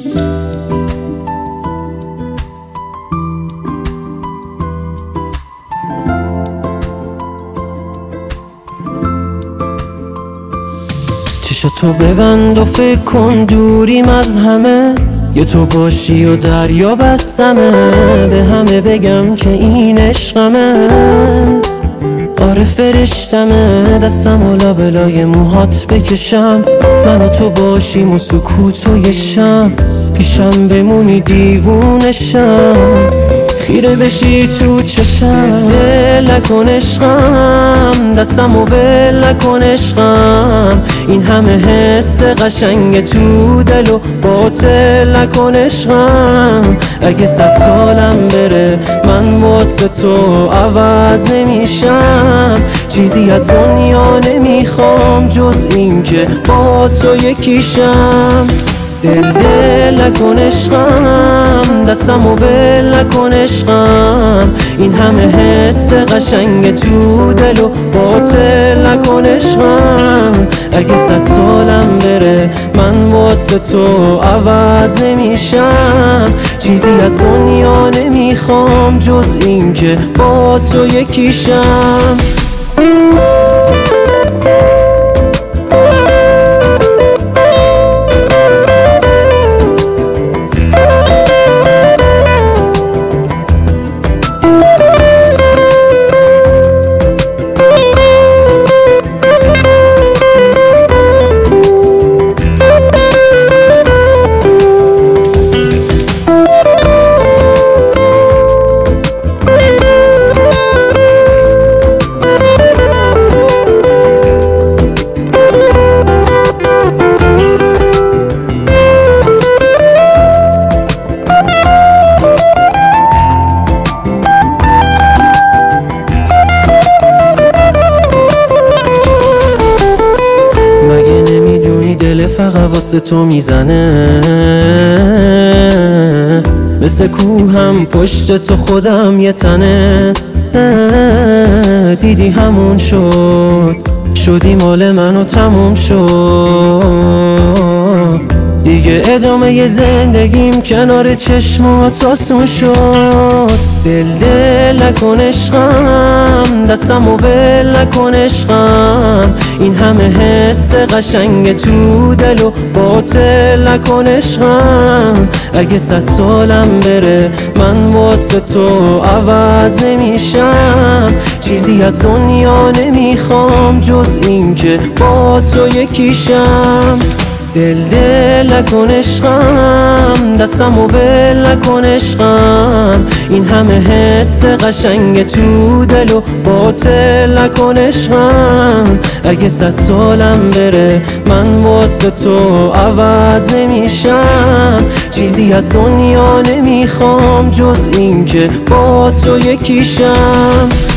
چشاتو ببند و فکر کن دوریم از همه، یه تو باشی و دریا بستمه. به همه بگم که این عشقمه، آره فرشتمه. دستم و لابلای موهات بکشم، من و تو باشیم و سکوت و یه شم، پیشم بمونی دیوونشم، خیره بشی تو چشم. ول نکن عشقم، دستم و ول نکن عشقم، این همه حس قشنگ تو دل و باطل نکن عشقم. اگه 100 سالم بره من واسه تو عوض نمیشم، چیزی از دنیا نمیخوام جز این که با تو یکیشم. دل نکن عشقم، دستم و ول نکن عشقم، این همه حس قشنگ تو دل و باطل نکن عشقم. اگه 100 سالم بره من واسه تو عوض نمیشم، چیزی از دنیا نمیخوام جز این که با تو یکیشم. دل فقط واسه تو میزنه، مثل کوهم پشت تو خودم یه تنه. دیدی همون شد، شدی مال من و تموم شد، دیگه ادامه ی زندگیم کنار چشمات آسون شد. دل نکن عشقم، دستم و ول نکن عشقم، این همه حس قشنگ تو دل و باطل نکن عشقم. اگه 100 سالم بره من واسه تو عوض نمیشم، چیزی از دنیا نمیخوام جز این که با تو یکیشم. دل نکن عشقم، دستم و ول نکن عشقم، این همه حس قشنگ تو دل و باطل نکن عشقم. اگه 100 سالم بره من واسه تو عوض نمیشم، چیزی از دنیا نمیخوام جز این که با تو یکیشم.